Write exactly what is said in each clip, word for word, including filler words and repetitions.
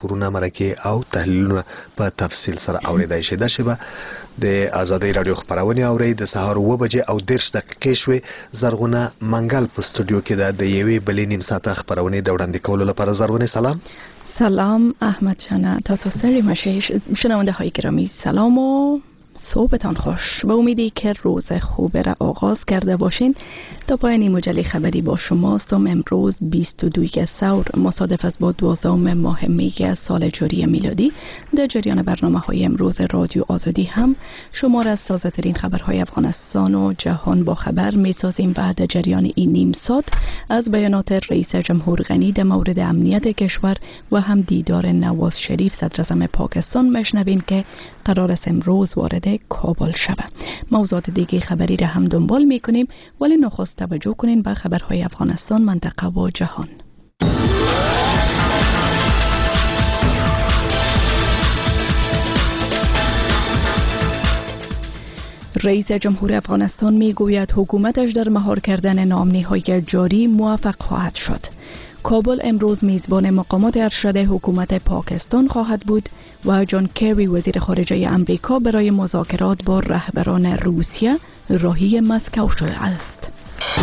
پورونه مرکه او تحلیلونه په تفصیل سره اوریدای شي. د شبه د آزادۍ رادیو خبرونه اوري د سهار و بجې او درش دقیقې شوي. زرغونه منګل په استودیو کې د یوې بلې نیم ساعته خبرونه د وړاندې کولو لپاره. زرغونه سلام. سلام احمد جان، تاسو سری ماشیش شنونده های گرامی سلام و صبحتان خوش. به امیدی که روز خوب را آغاز کرده باشین. تا پایان مجله خبری با شماستم. امروز بیست و دوم ثور مصادف است با دوازدهم ماه می سال جاری میلادی. در جریان برنامه های امروز رادیو آزادی هم شما را از تازه ترین خبرهای افغانستان و جهان با خبر می سازیم و در جریان این نیم ساعت از بیانات رئیس جمهور غنی در مورد امنیت کشور و هم دیدار نواز شریف صدر اعظم پاکستان مشنوین که قرار است امروز وارد کابل شود. موضوعات دیگه خبری را هم دنبال می کنیم، ولی نخست توجه کنین به خبرهای افغانستان، منطقه و جهان. رئیس جمهور افغانستان می گوید حکومتش در مهار کردن نامنی‌های جاری موفق خواهد شد. کابل امروز میزبان مقامات ارشد حکومت پاکستان خواهد بود و جان کری وزیر خارجه امریکا برای مذاکرات با رهبران روسیه راهی مسکو شده است.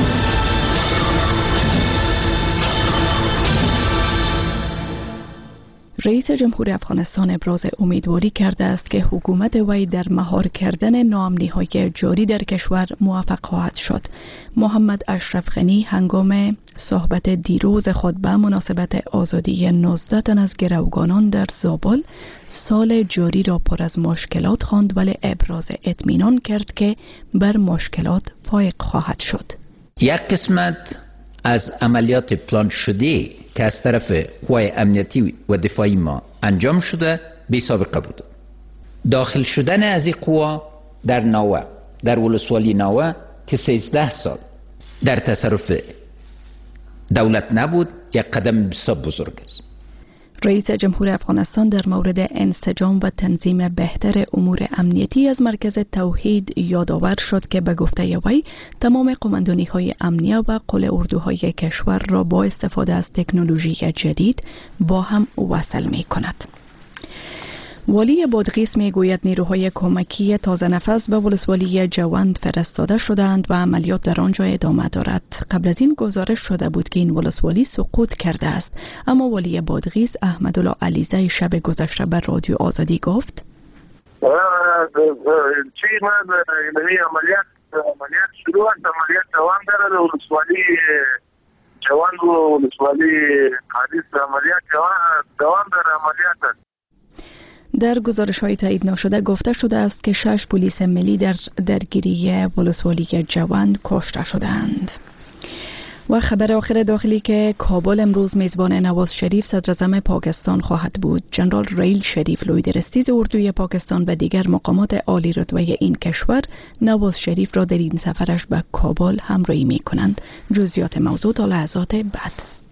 رئیس جمهور افغانستان ابراز امیدواری کرده است که حکومت وی در مهار کردن ناامنی‌های جاری در کشور موفق خواهد شد. محمد اشرف غنی هنگام صحبت دیروز خود به مناسبت آزادی نوزده تن از گروگانان در زابل سال جاری را پر از مشکلات خواند، ولی ابراز اطمینان کرد که بر مشکلات فائق خواهد شد. یک قسمت از عملیات پلان شده که از طرف قوای امنیتی و دفاعی ما انجام شده بی سابقه بود. داخل شدن از این قوا در ناوه، در ولسوالی ناوه که سیزده سال در تصرف دولت نبود، یک قدم بسیار بزرگ است. رئیس جمهور افغانستان در مورد انسجام و تنظیم بهتر امور امنیتی از مرکز توحید یادآور شد که به گفته وی تمام قماندانی های امنیه و قل اردوهای کشور را با استفاده از تکنولوژی جدید با هم وصل می کند. والی بادغیس می گوید نیروهای کمکی تازه نفس به ولسوالی جوند فرستاده شدند و عملیات در آنجا ادامه دارد. قبل از این گزارش شده بود که این ولسوالی سقوط کرده است، اما والی بادغیس احمدالله علیزی شب گذشته بر رادیو آزادی گفت چی من این عملیات عملیات شروع است. عملیات دوام داره. ولسوالی جوند و ولسوالی حدیث عملیات دوام داره. عملیات است. در گزارش های تایید نشده گفته شده است که شش پلیس ملی در درگیری ولسوالی جوند کشته شدند. و خبر آخر داخلی که کابل امروز میزبان نواز شریف صدر اعظم پاکستان خواهد بود. جنرال ریل شریف لویدرستیز اردوی پاکستان و دیگر مقامات عالی رتبه این کشور نواز شریف را در این سفرش به کابل همراهی می کنند. جزئیات موضوع تا لحظات بعد.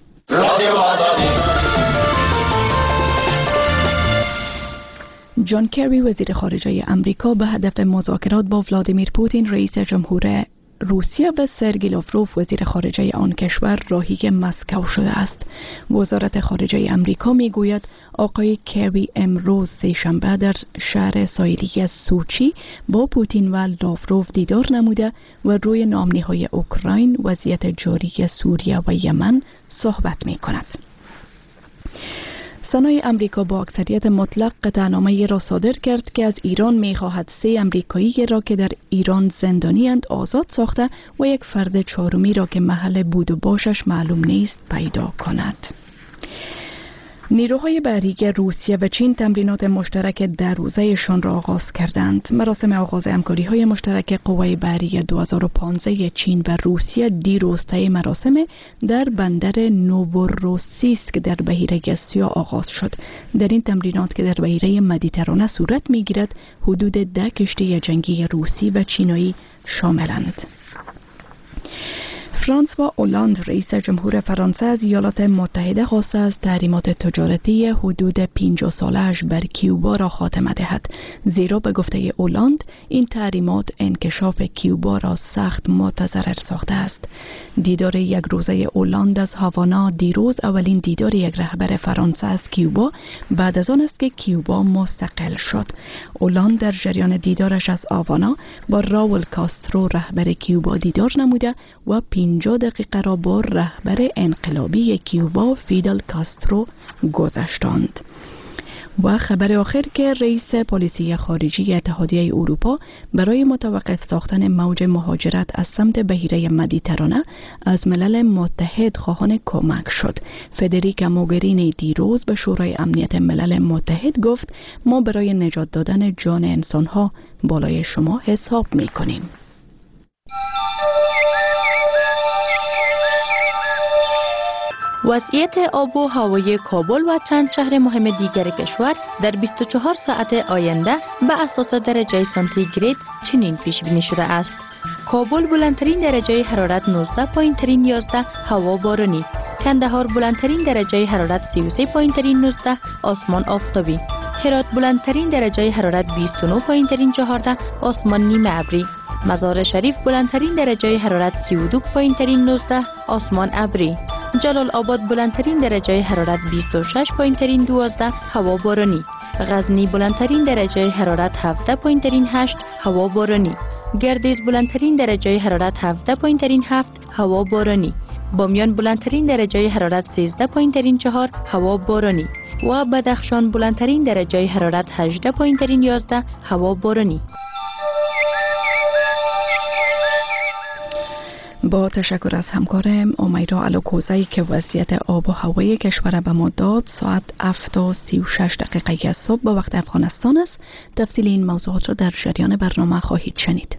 جان کری وزیر خارجه امریکا به هدف مذاکرات با ولادیمیر پوتین رئیس جمهور روسیه و سرگئی لاوروف وزیر خارجه آن کشور راهی مسکو شده است. وزارت خارجه امریکا می گوید آقای کری امروز سه‌شنبه در شهر ساحلی سوچی با پوتین و لاوروف دیدار نموده و روی ناامنی‌های اوکراین، وضعیت جاری سوریه و یمن صحبت می کند. سنای امریکا با اکثریت مطلق قطعنامه‌ای را صادر کرد که از ایران می‌خواهد سه امریکایی را که در ایران زندانی‌اند آزاد ساخته و یک فرد چهارمی را که محل بود و باشش معلوم نیست پیدا کند. نیروهای بحری روسیه و چین تمرینات مشترک در روزه‌شان را آغاز کردند. مراسم آغاز همکاری‌های مشترک قوای بحری دو هزار و پانزده چین و روسیه دیروز طی مراسم در بندر نووروسیسک در بحیره سیاه آغاز شد. در این تمرینات که در بحیره مدیترانه صورت می‌گیرد، حدود ده کشتی جنگی روسی و چینایی شاملند. فرانسوا اولاند رئیس جمهور فرانسه از ایالات متحده خواسته است تحریمات تجارتی حدود پنجاه ساله‌اش بر کیوبا را خاتمه دهد، زیرا به گفته اولاند این تحریمات انکشاف کیوبا را سخت متضرر ساخته است. دیدار یک روزه اولاند از هاوانا دیروز اولین دیدار یک رهبر فرانسه از کیوبا بعد از آن است که کیوبا مستقل شد. اولاند در جریان دیدارش از هاوانا با راول کاسترو رهبر کیوبا دیدار نموده و پنجاه دقیقه را با رهبر انقلابی کیوبا فیدل کاسترو گذشتاند. و خبر آخر که رئیس پلیسی خارجی اتحادیه اروپا برای متوقف ساختن موج مهاجرت از سمت بحیره مدیترانه از ملل متحد خواهان کمک شد. فدریکا موگرینی دیروز به شورای امنیت ملل متحد گفت ما برای نجات دادن جان انسانها بالای شما حساب می کنیم. وضعیت آب و هوای کابل و چند شهر مهم دیگر کشور در بیست و چهار ساعت آینده به اساس درجه سانتیگراد چنین پیش بینی شده است: کابل بلندترین درجه حرارت نوزده پایینترین یازده، هوا بارانی. کندهار بلندترین درجه حرارت سی و سه پایینترین نوزده، آسمان آفتابی. هرات بلندترین درجه حرارت بیست و نه پایینترین چهارده، آسمان نیمه ابری. مزار شریف بلندترین درجه حرارت سی و دو پایینترین نوزده، آسمان ابری. جلال آباد بلندترین درجه حرارت بیست و شش پایینترین دوازده، هوا بارانی. غزنی بلندترین درجه حرارت هفده پایینترین هشت، هوا بارانی. گردیز بلندترین درجه حرارت هفده پایینترین هفت، هوا بارانی. بامیان بلندترین درجه حرارت سیزده پایینترین چهار، هوا بارانی. و بدخشان بلندترین درجه حرارت هجده پایینترین یازده، هوا بارانی. با تشکر از همکارم امیرا الوکوزی که وضعیت آب و هوای کشور به ما داد. ساعت هفت و سی و شش دقیقه صبح به وقت افغانستان است. تفصیل این موضوعات را در جریان برنامه خواهید شنید.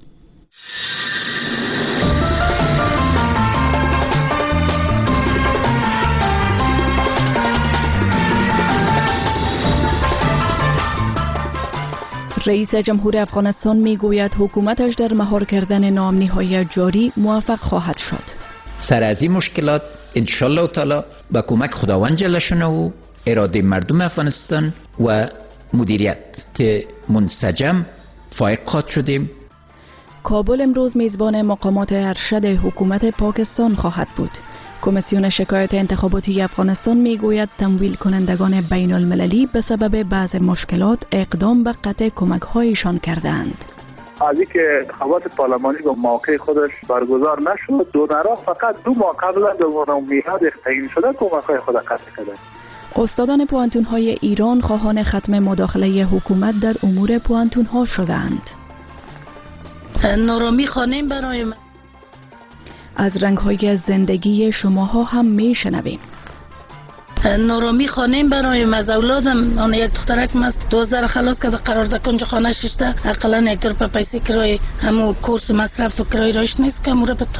رئیس جمهور افغانستان میگوید حکومتش در مهار کردن نامنی‌های جاری موفق خواهد شد. سر از این مشکلات انشالله تعالی با کمک خداوند جل شانه و اراده مردم افغانستان و مدیریت منسجم فائق خواهد شدیم. کابل امروز میزبان مقامات ارشد حکومت پاکستان خواهد بود. کمیسیون شکایت انتخاباتی افغانستان میگوید تمویل کنندگان بین المللی به سبب بعض مشکلات اقدام به قطع کمک هایشان کردند. از اینکه انتخابات پارلمانی با موقع خودش برگزار نشد، دونرها فقط دو ماه قبل از میعاد تعیین شده کمک های خود قطع کردند. استادان پوانتون های ایران خواهان ختم مداخله حکومت در امور پوانتون ها شدند. نارامی خانیم برای من. از رنگ‌های زندگی شماها هم میشنویم. نارامی خانیم برایم از اولادم، آن یک دخترکم است، دوازده خلاص کرده قرار ده کنج خانه ششته، اقلا یک دور پا پیسی کرای همو کورس و مصرف و کرای رایش نیست که اموره بتون.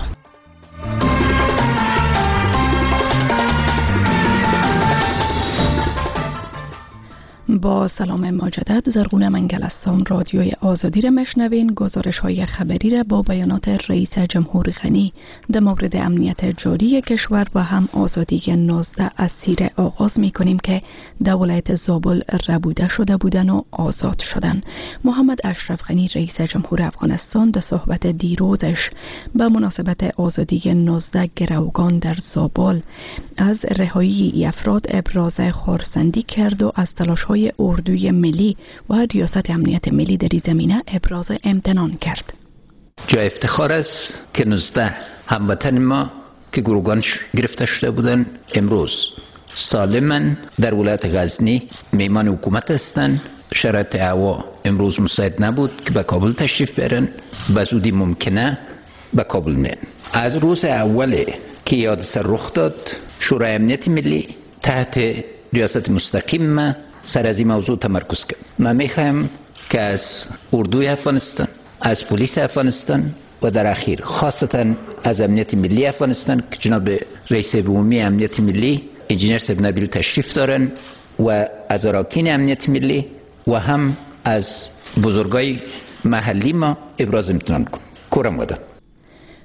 با سلام مجدد، زرغون منگلستان رادیوی آزادی را مشنوین. گزارش های خبری را با بیانات رئیس جمهور غنی در مورد امنیت جاری کشور و هم آزادی نوزده اسیر آغاز می کنیم که در ولایت زابل ربوده شده بودن و آزاد شدن. محمد اشرف غنی رئیس جمهور افغانستان در صحبت دیروزش به مناسبت آزادی نوزده گروگان در زابل از رهایی ای افراد ابراز خرسندی کرد و از تلاش‌های اردوی ملی و ریاست امنیت ملی در این زمینه ابراز امتنان کرد. جای افتخار است که نوزده هموطن ما که گروگان گرفته شده بودند امروز سالمن در ولایت غزنی میمان حکومت هستند. شرایط هوا امروز مساعد نبود که به کابل تشریف برن، به زودی ممکنه به کابل نن. از روز اول که حادثه رخ داد شورای امنیت ملی تحت ریاست مستقیم ما سر از این موضوع تمرکز کرد. من میخوایم که از اردوی افغانستان، از پلیس افغانستان و در اخیر خاصتا از امنیت ملی افغانستان که جناب رئیس عمومی امنیت ملی انجینیر صاحب نبیل تشریف دارن و از اراکین امنیت ملی و هم از بزرگای محلی ما ابراز امتنان کنم. کورم وده.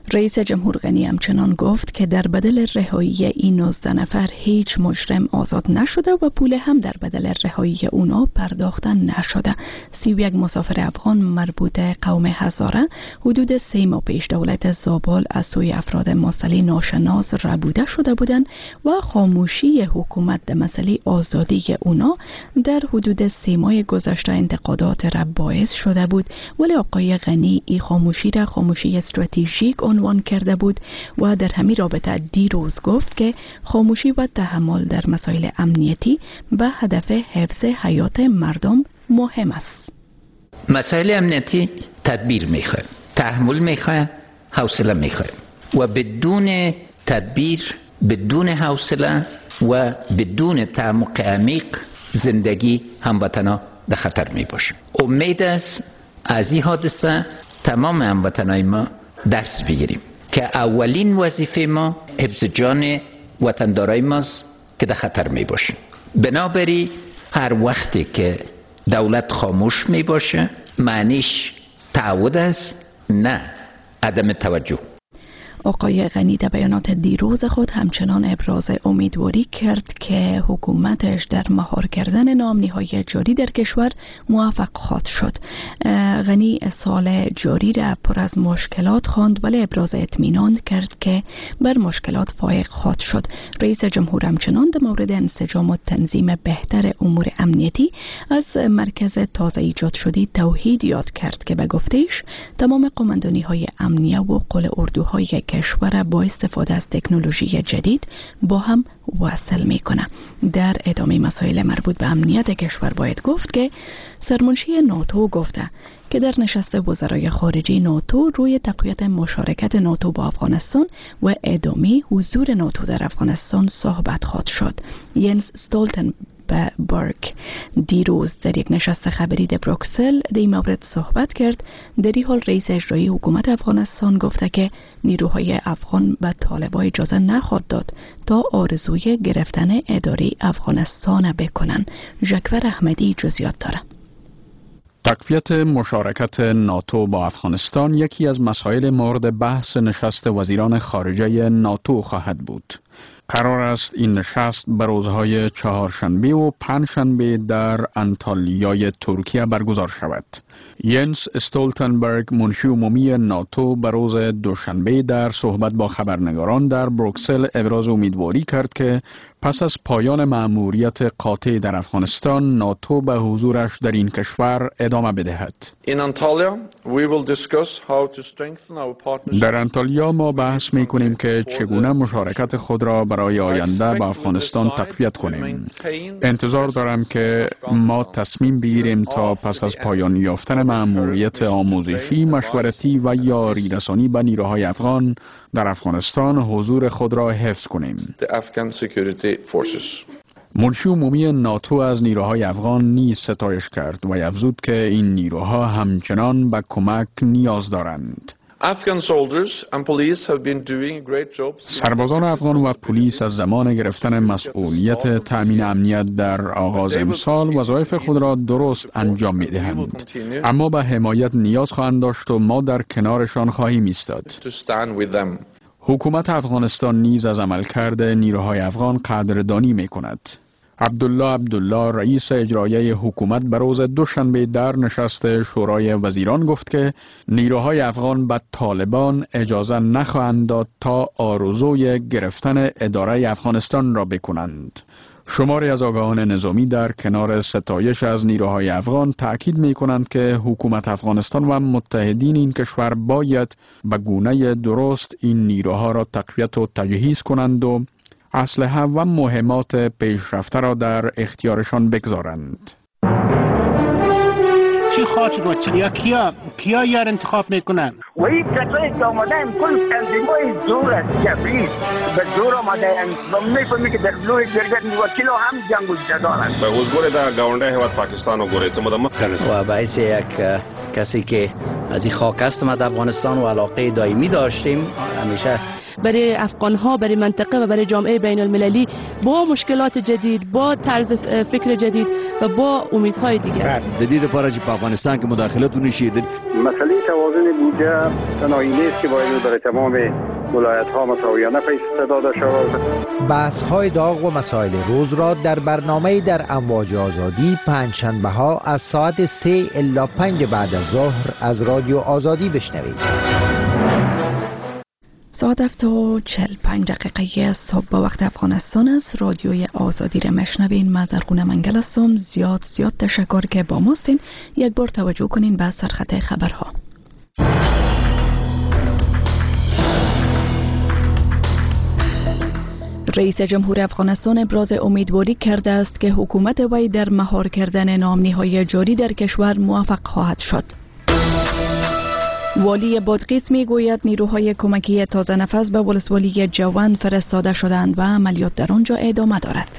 رئیس جمهور غنی همچنان گفت که در بدل رهایی این نوزده نفر هیچ مجرم آزاد نشده و پول هم در بدل رهایی اونا پرداخته نشده. سی و یک مسافر افغان مربوط قوم هزاره حدود سه ماه پیش دولت زابل از سوی افراد مسئله ناشناس ربوده شده بودند و خاموشی حکومت در مسئله آزادی اونا در حدود سه ماه گذشته انتقادات را باعث شده بود، ولی آقای غنی این خاموشی را خاموشی استراتژیک عنوان کرده بود و در همین رابطه دیروز گفت که خاموشی و تحمل در مسائل امنیتی به هدف حفظ حیات مردم مهم است. مسائل امنیتی تدبیر میخواه، تحمل میخواه، حوصله میخواه و بدون تدبیر، بدون حوصله و بدون تعمق عمیق زندگی هموطنا در خطر می باشه. امید است از این حادثه تمام هموطنای ما درس بگیریم که اولین وظیفه ما حفظ جان وطندارای ماست که در خطر می باشه. بنابراین هر وقتی که دولت خاموش می باشه معنیش تعهد است، نه عدم توجه. آقای غنی در بیانات دیروز خود همچنان ابراز امیدواری کرد که حکومتش در مهار کردن ناامنی‌های جاری در کشور موفق خواهد شد. غنی سال جاری را پر از مشکلات خواند ولی ابراز اطمینان کرد که بر مشکلات فائق خواهد شد. رئیس جمهور همچنان در مورد انسجام و تنظیم بهتر امور امنیتی از مرکز تازه ایجاد شده توحید یاد کرد که به گفته‌اش تمام قماندانی‌های امنیه و قل اردوهای کشور با استفاده از تکنولوژی جدید با هم وصل میکنه. در ادامه مسائل مربوط به امنیت کشور باید گفت که سرمنشی ناتو گفته که در نشست وزرای خارجه ناتو روی تقویت مشارکت ناتو با افغانستان و ادامه حضور ناتو در افغانستان صحبت خواهد شد. ینس استولتنبرگ دیروز در یک نشست خبری در بروکسل در این مورد صحبت کرد. در این حال رئیس اجرایی حکومت افغانستان گفته که نیروهای افغان به طالبان اجازه نخواهد داد تا آرزوی گرفتن اداره افغانستان بکنن. ژکور احمدی جزئیات داره. تقویت مشارکت ناتو با افغانستان یکی از مسائل مورد بحث نشست وزیران خارجه ناتو خواهد بود. قرار است این نشست به روزهای چهارشنبه و پنجشنبه در انتالیای ترکیه برگزار شود. ینس استولتنبرگ منشی عمومی ناتو به روز دوشنبه در صحبت با خبرنگاران در بروکسل ابراز امیدواری کرد که پس از پایان مأموریت قاطع در افغانستان ناتو به حضورش در این کشور ادامه بدهد. در انتالیا ما بحث می کنیم که چگونه مشارکت خود را برای آینده به افغانستان تقویت کنیم. انتظار دارم که ما تصمیم بگیریم تا پس از پایان یافتن مأموریت آموزشی، مشورتی و یاری رسانی به نیروهای افغان در افغانستان حضور خود را حفظ کنیم. منشی عمومی ناتو از نیروهای افغان نیز ستایش کرد و افزود که این نیروها همچنان به کمک نیاز دارند. سربازان افغان و پلیس از زمان گرفتن مسئولیت تأمین امنیت در آغاز امسال وظایف خود را درست انجام می دهند، اما به حمایت نیاز خواهند داشت و ما در کنارشان خواهیم ایستاد. حکومت افغانستان نیز از عملکرد نیروهای افغان قدردانی می کند. عبدالله عبدالله رئیس اجرایی حکومت به روز دوشنبه در نشست شورای وزیران گفت که نیروهای افغان به طالبان اجازه نخواهند داد تا آرزوی گرفتن اداره افغانستان را بکنند. شماری از آگاهان نظامی در کنار ستایش از نیروهای افغان تأکید می کنند که حکومت افغانستان و متحدین این کشور باید به گونه درست این نیروها را تقویت و تجهیز کنند و اسلحه و مهمات پیشرفته را در اختیارشان بگذارند. چی خواهد شد یا کیا کیا یار انتخاب میکنن؟ و این کسایی که آمدن کل تنظیمای زور است، جبری به زور آمدن و میفهمی که در لوی جرگت وکیل هم جنگ و جدال است. به حضور در گاونده هیواد پاکستان و گوریت مدام و باعث یک کسی که از این خاک است ما افغانستان و علاقه دائمی داشتیم همیشه برای افغان ها، برای منطقه و برای جامعه بین المللی با مشکلات جدید، با طرز فکر جدید و با امیدهای دیگر. جدید پارچ په افغانستان کې مداخلت ونشي. مسئله توازن بودجه تنهایی نیست که باید برای تمام ولایت ها مساویانه پیش داده شود. بحث های داغ و مسائل روز را در برنامه در امواج آزادی پنجشنبه ها از ساعت سه الی پنج بعد از ظهر از رادیو آزادی بشنوید. ساعت هفت و چهل پنج دقیقه صبح با وقت افغانستان است. رادیوی آزادی را مشنوین. من زرغونه منگل هستم. زیاد زیاد تشکر که با ماستین. یک بار توجه کنین به سرخط خبرها. رئیس جمهور افغانستان ابراز امیدواری کرده است که حکومت وی در مهار کردن نامنی‌های جاری در کشور موفق خواهد شد. والی بادغیس می گوید نیروهای کمکی تازه نفس به ولسوالی جوان فرستاده شدند و عملیات در آنجا ادامه دارد.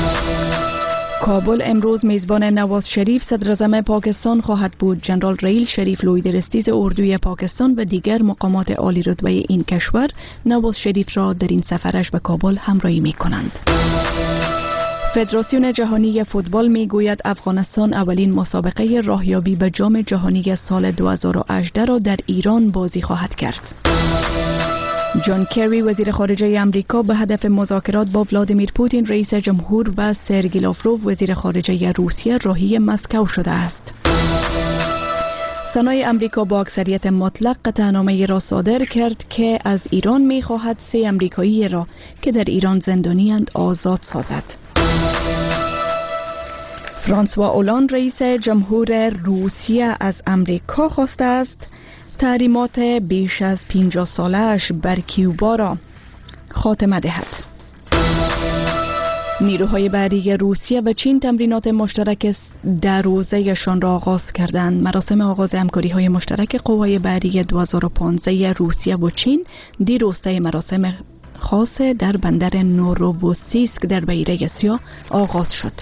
کابل امروز میزبان نواز شریف صدر اعظم پاکستان خواهد بود. جنرال ریل شریف لوی درستیز اردوی پاکستان و دیگر مقامات عالی رتبه این کشور نواز شریف را در این سفرش به کابل همراهی می کنند. فدراسیون جهانی فوتبال می گوید افغانستان اولین مسابقه راهیابی به جام جهانی سال دو هزار و هجده را در ایران بازی خواهد کرد. جان کری وزیر خارجه امریکا به هدف مذاکرات با ولادیمیر پوتین رئیس جمهور و سرگئی لاوروف وزیر خارجه روسیه راهی مسکو شده است. سنای امریکا با اکثریت مطلق قطعنامه را صادر کرد که از ایران می خواهد سه امریکایی را که در ایران زندانی اند آزاد سازد. فرانسوا اولاند رئیس جمهور روسیه از امریکا خواسته است تحریمات بیش از پنجاه سالش بر کیوبا را خاتمه دهد. نیروهای بحری روسیه و چین تمرینات مشترک در روزه‌شان را آغاز کردند. مراسم آغاز همکاری‌های مشترک قوای بحری دو هزار و پانزده روسیه و چین دیروز طی مراسم خاص در بندر نورووسیسک در بحیره سیاه آغاز شد.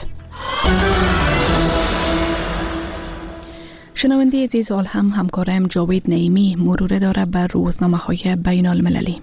شنونده عزیز، حال هم همکارم جاوید نعیمی مرور داره بر روزنامه‌های بین المللی.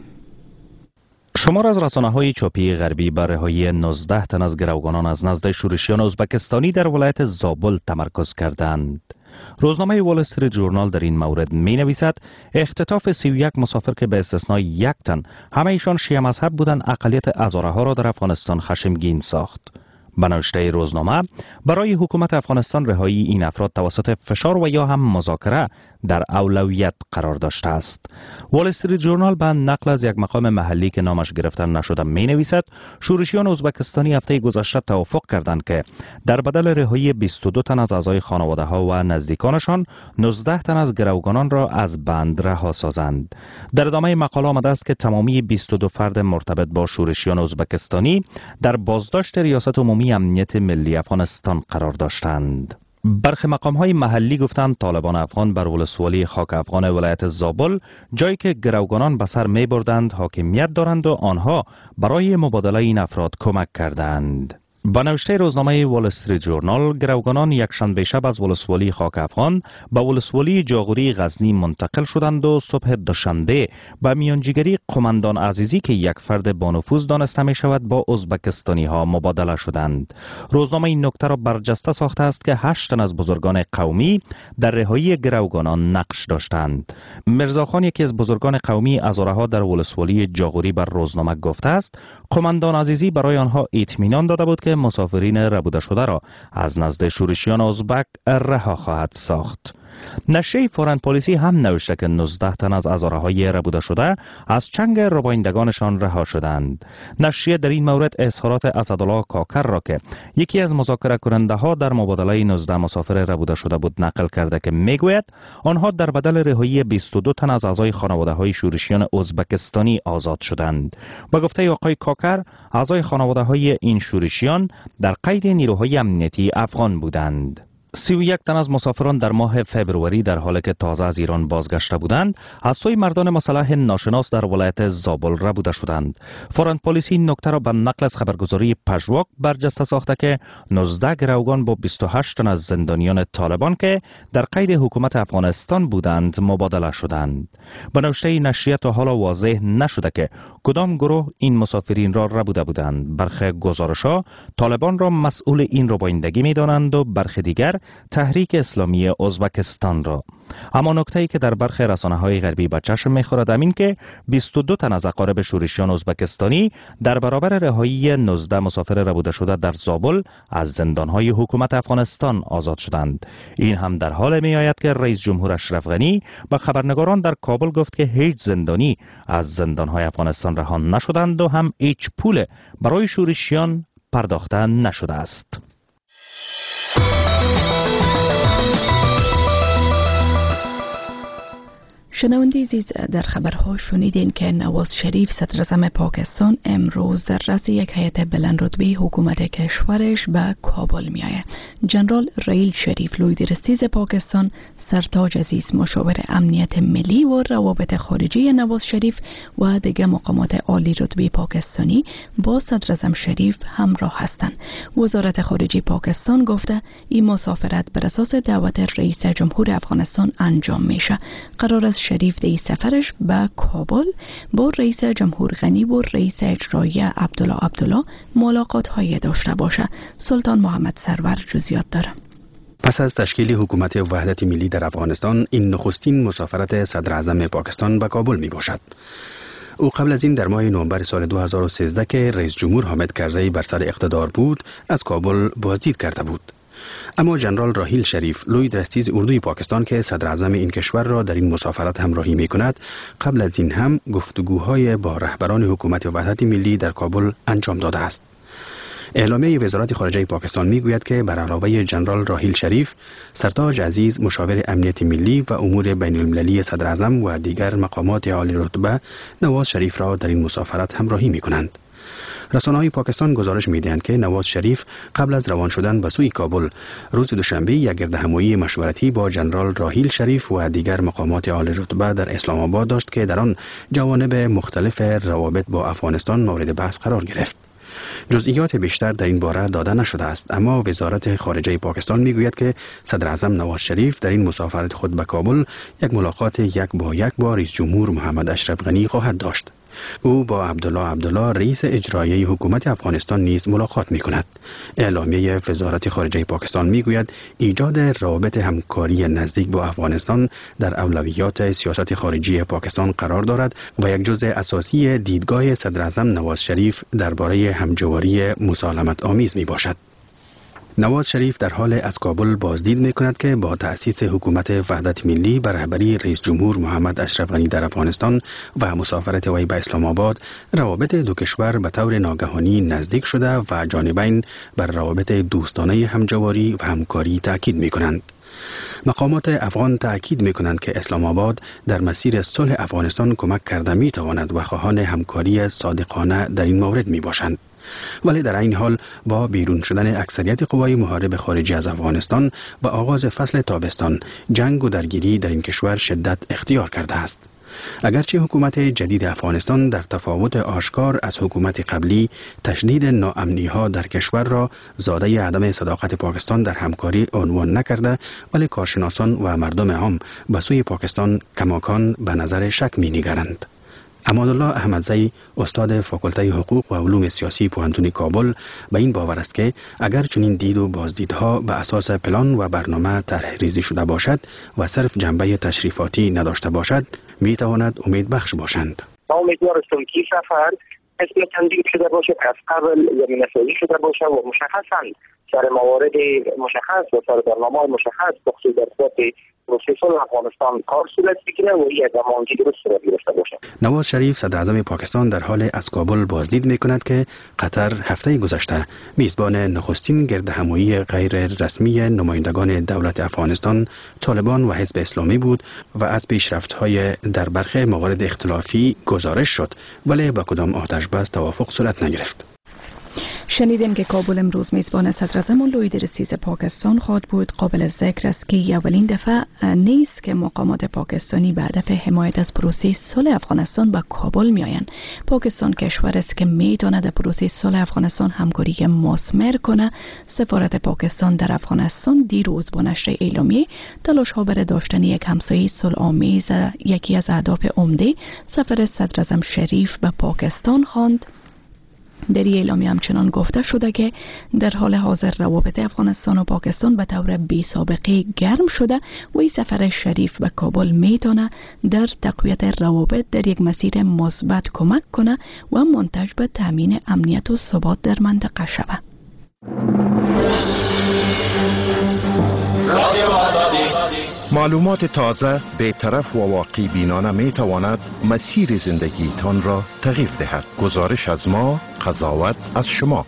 شمار از رسانه‌های چاپی غربی بر رهایی نوزده تن از گروگانان از نزد شورشیان ازبکستانی در ولایت زابل تمرکز کردند. روزنامه وال استریت جورنال در این مورد می نویسد اختطاف سی و یک مسافر که به استثنای یک تن همه ایشان شیعه مذهب بودند اقلیت هزاره ها را در افغانستان خشمگین ساخت. به نوشته روزنامه برای حکومت افغانستان رهایی این افراد توسط فشار و یا هم مذاکره در اولویت قرار داشته است. وال استریت جورنال به نقل از یک مقام محلی که نامش گرفته نشده می نویسد شورشیان ازبکستانی هفته گذشته توافق کردند که در بدل رهایی بیست و دو تن از اعضای خانواده ها و نزدیکانشان نوزده تن از گروگانان را از بند رها سازند. در ادامه مقاله آمده است که تمامی بیست و دو فرد مرتبط با شورشیان ازبکستانی در بازداشت ریاست عمومی امنیت ملی افغانستان قرار داشتند. برخی مقام‌های محلی گفتند طالبان افغان بر ولسوالی خاک افغان ولایت زابل جایی که گروگانان به سر می‌بردند حاکمیت دارند و آنها برای مبادله این افراد کمک کردند. با نوشته روزنامه وال استریت جورنال گروگانان یک شنبه شب از ولسوالی خاک افغان به ولسوالی جاغوری غزنی منتقل شدند و صبح دوشنبه به میانجیگری قماندان عزیزی که یک فرد با نفوذ دانسته می شود با ازبکستانی ها مبادله شدند. روزنامه این نکته را برجسته ساخته است که هشت تن از بزرگان قومی در رهایی گروگانان نقش داشتند. مرزا خان یکی از بزرگان قومی هزاره ها در ولسوالی جاغوری بر روزنامه گفته است قماندان عزیزی برای آنها اطمینان داده بود که مسافرین ربوده شده را از نزد شورشیان ازبک رها خواهد ساخت. نشریه فورن پالیسی هم نوشته که نوزده تن از هزاره های ربوده شده از چنگ ربایندگانشان رها شدند. نشریه در این مورد اظهارات اسدالله کاکر را که یکی از مذاکره کننده ها در مبادله نوزده مسافر ربوده شده بود نقل کرده که میگوید آنها در بدل رهایی بیست و دو تن از اعضای خانواده های شورشیان ازبکستانی آزاد شدند. با گفته آقای کاکر اعضای خانواده های این شورشیان در قید نیروهای امنیتی افغان بودند. سی و یک تن از مسافران در ماه فبروری در حالی که تازه از ایران بازگشته بودند از سوی مردان مسلح ناشناس در ولایت زابل ربوده شدند. فوراً پلیس این نکته را به نقل از خبرگزاری پژواک برجسته ساخته که نوزده گروگان با بیست و هشت تن از زندانیان طالبان که در قید حکومت افغانستان بودند مبادله شدند. به نوشته نشریه تا حالا واضح نشده که کدام گروه این مسافرین را ربوده بودند. برخی گزارش‌ها طالبان را مسئول این ربایندگی می‌دانند و برخی دیگر تحریک اسلامی ازبکستان را. اما نکته‌ای که در برخی رسانه‌های غربی به چشم می‌خورد همین که بیست و دو تن از اقارب شورشیان ازبکستانی در برابر رهایی نوزده مسافر ربوده شده در زابل از زندان‌های حکومت افغانستان آزاد شدند. این هم در حال می‌آید که رئیس جمهور اشرف غنی به خبرنگاران در کابل گفت که هیچ زندانی از زندان‌های افغانستان رها نشدند و هم هیچ پول برای شورشیان پرداخته نشده است. شنونده عزیز، در خبرها شنیدین که نواز شریف صدر اعظم پاکستان امروز در رأس یک هیئت بلند رتبه حکومت کشورش به کابل می آید. جنرال رحیل شریف لوی درستیز پاکستان، سرتاج عزیز مشاور امنیت ملی و روابط خارجی نواز شریف و دیگر مقامات عالی رتبه پاکستانی با صدر اعظم شریف همراه هستند. وزارت خارجه پاکستان گفته این مسافرت بر اساس دعوت رئیس جمهور افغانستان انجام میشه. قرار است شریف در سفرش به کابل با رئیس جمهور غنی و رئیس اجرایی عبدالله عبدالله ملاقات های داشته باشه. سلطان محمد سرور جزئیات داره. پس از تشکیل حکومت وحدت ملی در افغانستان، این نخستین مسافرت صدر اعظم پاکستان به کابل می باشد. او قبل از این در ماه نوامبر سال دو هزار و سیزده که رئیس جمهور حامد کرزی بر سر اقتدار بود، از کابل بازدید کرده بود. اما جنرال رحیل شریف لوی درستیز اردوی پاکستان که صدر اعظم این کشور را در این مسافرت همراهی می کند، قبل از این هم گفتگوهای با رهبران حکومت وحدت ملی در کابل انجام داده است. اعلامیه وزارت خارجه پاکستان می گوید که بر علاوه جنرال رحیل شریف، سرتاج عزیز مشاور امنیت ملی و امور بین المللی صدر اعظم و دیگر مقامات عالی رتبه نواز شریف را در این مسافرت همراهی می کنند. رسانه‌های پاکستان گزارش می‌دهند که نواز شریف قبل از روان شدن به سوی کابل روز دوشنبه یک گردهمایی مشورتی با جنرال رحیل شریف و دیگر مقامات عالی رتبه در اسلام آباد داشت که در آن جوانب مختلف روابط با افغانستان مورد بحث قرار گرفت. جزئیات بیشتر در این باره داده نشده است، اما وزارت خارجه پاکستان میگوید که صدر اعظم نواز شریف در این مسافرت خود به کابل یک ملاقات یک با یک با رئیس جمهور محمد اشرف غنی خواهد داشت. او با عبدالله عبدالله رئیس اجرایی حکومت افغانستان نیز ملاقات می کند. اعلامیه وزارت خارجه پاکستان می گوید ایجاد روابط همکاری نزدیک با افغانستان در اولویات سیاست خارجی پاکستان قرار دارد و یک جزء اساسی دیدگاه صدر اعظم نواز شریف درباره همجواری مسالمت آمیز می باشد. نواز شریف در حال از کابل بازدید می کند که با تأسیس حکومت وحدت ملی بر رهبری رئیس جمهور محمد اشرف غنی در افغانستان و مسافرت وی به اسلام آباد، روابط دو کشور به طور ناگهانی نزدیک شده و جانبین بر روابط دوستانه همجواری و همکاری تأکید می کنند. مقامات افغان تأکید می کنند که اسلام آباد در مسیر صلح افغانستان کمک کرده می تواند و خواهان همکاری صادقانه در این مورد می باشند. ولی در این حال با بیرون شدن اکثریت قوای محارب خارجی از افغانستان و آغاز فصل تابستان، جنگ و درگیری در این کشور شدت اختیار کرده است. اگرچه حکومت جدید افغانستان در تفاوت آشکار از حکومت قبلی تشدید ناامنی ها در کشور را زاده عدم صداقت پاکستان در همکاری عنوان نکرده، ولی کارشناسان و مردم عام به سوی پاکستان کماکان به نظر شک می نگرند. امانالله احمدزی، استاد فاکولته حقوق و علوم سیاسی پوهنتون کابل، به این باور است که اگر چنین دید و بازدیدها به اساس پلان و برنامه طرح ریزی شده باشد و صرف جنبه تشریفاتی نداشته باشد، می تواند امید بخش باشند. ما امیدوار هستیم که سفر اسم تنظیم شده باشه، از قبل زمینه سازی شده باشه و مشخصاً سر موارد مشخص و سر برنامه مشخص بخصوص در صورت پروسس افغانستان کار صورت بگیره و یک زمانگی درست صورت گرفته باشه. نواز شریف صدر اعظم پاکستان در حال از کابل بازدید می کند که قطر هفته گذشته میزبان نخستین گردهمایی غیر رسمی نمایندگان دولت افغانستان، طالبان و حزب اسلامی بود و از پیشرفت‌های در برخی موارد اختلافی گزارش شد، ولی با کدام آتش بس توافق صورت نگرفت. شنیدیم که کابل امروز میزبان صدراعظم لوید رئیس پاکستان خواهد بود. قابل ذکر است که اولین دفعه نیست که مقامات پاکستانی به هدف حمایت از پروسه صلح افغانستان به کابل میآیند. پاکستان کشور است که میتواند در پروسه صلح افغانستان همکاری مثمر کنه. سفارت پاکستان در افغانستان دیروز با نشر اعلامیه تلاش ها برای داشتن یک همسایه صلح‌آمیز یکی از اهداف عمده سفر صدراعظم شریف به پاکستان خواند. در این اعلامیه همچنان گفته شده که در حال حاضر روابط افغانستان و پاکستان به طور بی سابقه گرم شده و این سفر شریف به کابل میتونه در تقویت روابط در یک مسیر مثبت کمک کنه و منتج به تامین امنیت و ثبات در منطقه شود. معلومات تازه، بی‌طرف و واقعی بینانه می تواند مسیر زندگی تان را تغییر دهد. گزارش از ما، قضاوت از شما.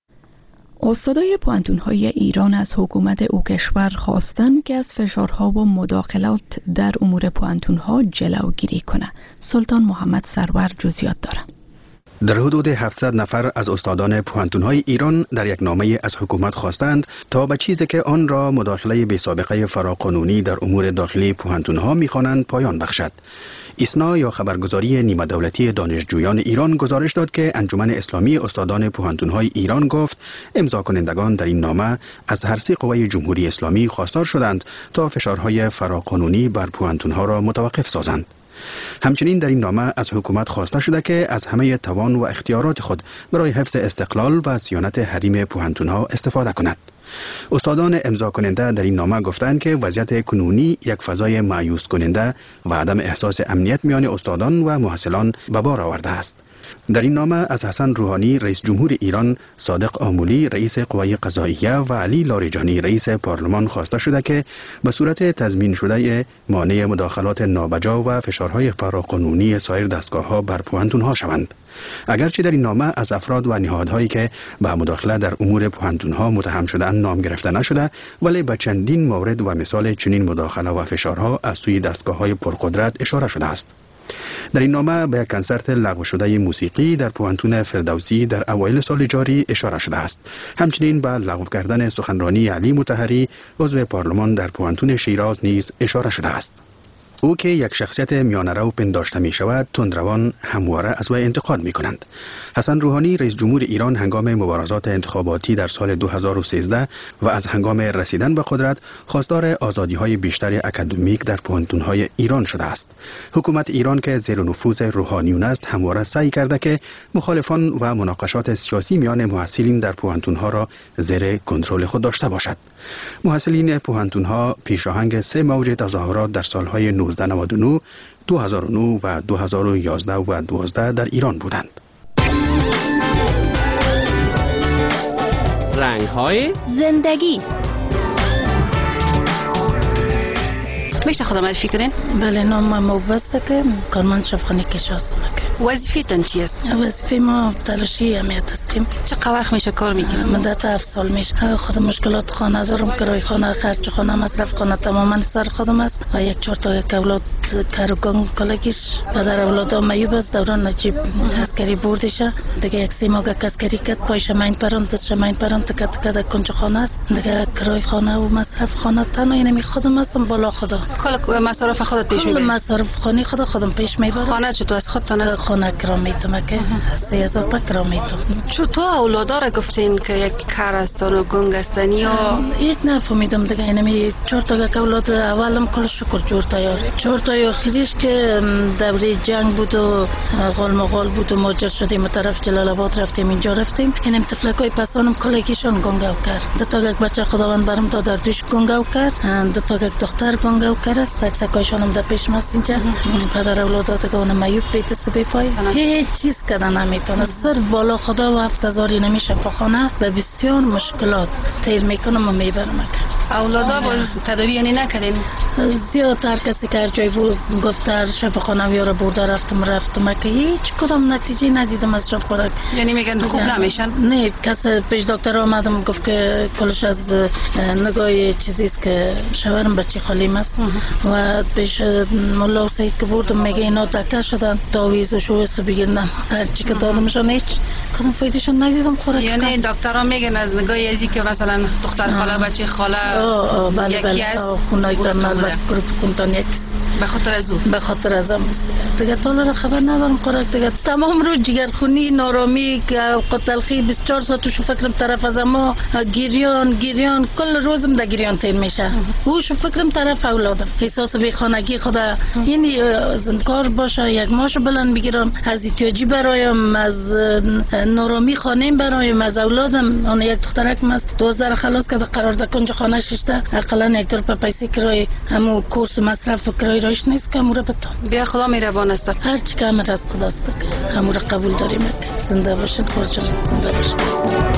استادای پوهنتون‌های ایران از حکومت او کشور خواستند که از فشارها و مداخلات در امور پوهنتون‌ها جلوگیری کنه. سلطان محمد سرور جزئیات دارد. در حدود هفتصد نفر از استادان پوهنتون‌های ایران در یک نامه از حکومت خواستند تا به چیزی که آن را مداخله بی سابقه فراقانونی در امور داخلی پوهنتون‌ها می‌خوانند پایان بخشد. ایسنا یا خبرگزاری نیمه دولتی دانشجویان ایران گزارش داد که انجمن اسلامی استادان پوهنتون‌های ایران گفت امضا کنندگان در این نامه از هر سه قوه جمهوری اسلامی خواستار شدند تا فشارهای فراقانونی بر پوهنتون‌ها را متوقف سازند. همچنین در این نامه از حکومت خواسته شده که از همه توان و اختیارات خود برای حفظ استقلال و صیانت حریم پوهنتون‌ها استفاده کند. استادان امضا کننده در این نامه گفتند که وضعیت کنونی یک فضای مایوس کننده و عدم احساس امنیت میان استادان و محصلان به بار آورده است. در این نامه از حسن روحانی رئیس جمهور ایران، صادق آمولی رئیس قوه قضاییه و علی لاریجانی رئیس پارلمان خواسته شده که به صورت تضمین شده مانع مداخلات نابجا و فشارهای فراقانونی سایر دستگاه‌ها بر پوهنتون‌ها شوند. اگرچه در این نامه از افراد و نهادهایی که به مداخله در امور پوهنتون‌ها متهم شده‌اند نام گرفته نشده، ولی به چندین مورد و مثال چنین مداخله و فشارها از سوی دستگاه‌های پرقدرت اشاره شده است. در این نامه به یک کنسرت لغو شده موسیقی در پوهنتون فردوسی در اوایل سال جاری اشاره شده است. همچنین به لغو کردن سخنرانی علی مطهری عضو پارلمان در پوهنتون شیراز نیز اشاره شده است. او که یک شخصیت میانه‌رو پنداشته می شود، تندروان همواره از وی انتقاد می کنند. حسن روحانی رئیس جمهور ایران هنگام مبارزات انتخاباتی در سال دو هزار و سیزده و از هنگام رسیدن به قدرت خواستار آزادی‌های بیشتر اکادمیک در پوهنتون‌های ایران شده است. حکومت ایران که زیر نفوذ روحانیون است، همواره سعی کرده که مخالفان و مناقشات سیاسی میان محصلین در پوهنتون‌ها را زیر کنترل خود داشته باشد. محصلین پوهنتون‌ها پیشاهنگ سه موج تظاهرات در سالهای نوزده نود و نه، دو هزار و نه و دو هزار و یازده و دوازده در ایران بودند. رنگ‌های زندگی. میشه خودم معرفی کنین؟ بله، نام موبسته که کارمند شفاخانه کشاورزی میکنم. وظیفتون چی است؟ وظیفه ما تلاشی امنیت هستیم. چه وقت میشه کار میکنیم؟ مدت هفت سال میشه. خود مشکلات خانه دارم، کرایه خانه، خرج خانه، مصرف خانه تماما سر خودم است و یک چهار تا یک اولاد کارگان کالگیش پدر اولاد میوب است. دوران نجیب عسکری بردشه دیگه، یک سه ماه عسکری کرد، پایش ماین پران دست ماین پران تک تک کنج خانه است دیگه. کرایه خانه و مصرف خانه تنها اینمی خودم هستم، بالا خدا کل مصارف خودت پیش میبری؟ کل مصارف خانه خود خودم پیش میبرم. خانه چطور از خودتان است؟ خانه کرا میتونم که سه هزار پا کرا میتونم. چطور اولادا را گفتین که یک کار هستن و گنگ هستن یا هیچ نفهمیدم دیگه. اینمی چهار تا که اولاد اولم کل شکر جور تیار، چهار تا آخریش که دوره جنگ بود و غال مغال بود و ماجر شدیم طرف جلال آباد رفتیم اینجا رفتیم. اینم طفلکای پسانم کلگیشون گنگاو کرد. دو تا یک بچه خداوند برام داد در دوش گنگاو کرد، دو تا یک دختر گنگاو کرد. سکسکایشانم در پیش ماست اینجا. پدر اولادات که اونم میوب بیت سبی پای هیچ چیز کردن نمیتونه. صرف بالا خدا و هفت هزاری نمیشه فخانه به بسیار مشکلات تیر میکنم و میبرم. اولادا باز تداوی یعنی نکردین؟ زیاد هر کسی که هر جای بود گفت هر شفاخانه را برده رفتم رفتم که هیچ کدام نتیجه ندیدم از شب خوراک. یعنی میگن خوب نمیشن؟ نه، کسی پیش دکتر آمدم گفت که کلش از نگاه چیزی است که شوهرم بچه خالیم است و پیش مولا سعید که بردم میگه اینا دکه شدن داویز و شویست بگیرنم هر چی که دادمشان هیچ کدام فایدهشان ندیدم خوراک. یعنی دکترها میگن از نگاه ازی که مثلا دختر خاله بچه خاله یکی است خونای تنال و گروپ کنتان یکیست به خاطر از او به خاطر از هم دیگه طالا را خبر ندارم خوراک دیگه تمام روز جگرخونی نارامی قتلخی بیست و چهار ساعت شو فکرم طرف از ما گریان گریان کل روزم در گریان تیر میشه او شو فکرم طرف اولادم احساس بی خانگی خدا یعنی زندکار باشه یک ماشو بلند بگیرم از احتیاجی برایم از نارامی خانم برایم از اولادم اون یک دخترکم است دوازده خلاص کرده قرار ده کنج خانه ششته اقلا یک دور پا پیسی کرای همو کورس و مصرف و کرای راش نیست که همو را بتام بیا خدا میربان است هر چی که همه از خدا است همو را قبول داریم زنده باشد خورجان زنده باشد.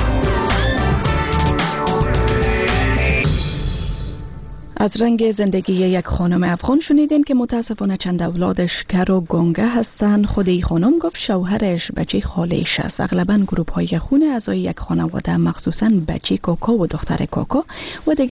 از رنگ زندگی یک خانم افغان شنیدین که متاسفانه چند اولادش کر و گنگه هستند. خود این خانم گفت شوهرش بچه خالش است. اغلباً گروپ های خون اعضای یک خانواده مخصوصاً بچه کوکا و دختر کوکا و